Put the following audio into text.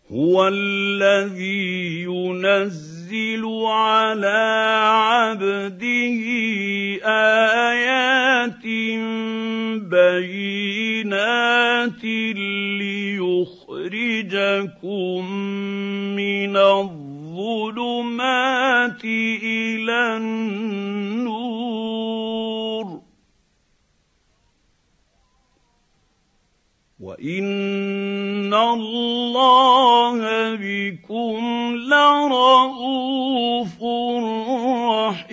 هو الذي ينزل على عبده آيات بينات ليخرجكم من الظلمات إلى النور وإن الله بكم لرءوف